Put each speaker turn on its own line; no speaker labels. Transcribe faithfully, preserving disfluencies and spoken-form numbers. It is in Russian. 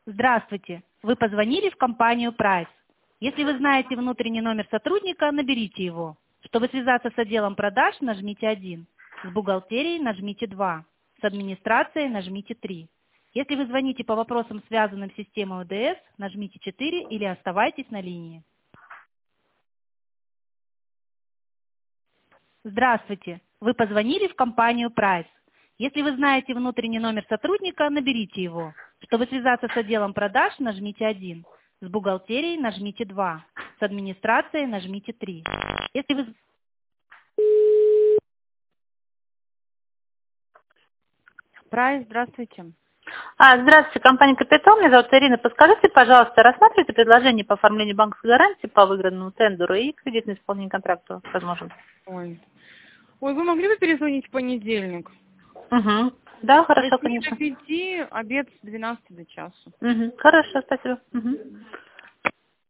Здравствуйте. Вы позвонили в компанию Прайс. Если вы знаете внутренний номер сотрудника, наберите его. Чтобы связаться с отделом продаж, нажмите один. С бухгалтерией нажмите два. С администрацией нажмите три. Если вы звоните по вопросам, связанным с системой О Дэ Эс, нажмите четыре или оставайтесь на линии. Здравствуйте. Вы позвонили в компанию Прайс. Если вы знаете внутренний номер сотрудника, наберите его. Чтобы связаться с отделом продаж, нажмите один. С бухгалтерией нажмите два. С администрацией нажмите три. Если вы... Прайс, здравствуйте.
А, здравствуйте, компания «Капитал». Меня зовут Ирина. Подскажите, пожалуйста, рассматриваете предложение по оформлению банковской гарантии по выигранному тендеру и кредитное исполнение контракта, возможно?
Ой. Ой, вы могли бы перезвонить в понедельник?
Угу. Да, хорошо,
До
конечно.
пяти, обед с двенадцати до часу.
Угу. Хорошо, спасибо. Угу.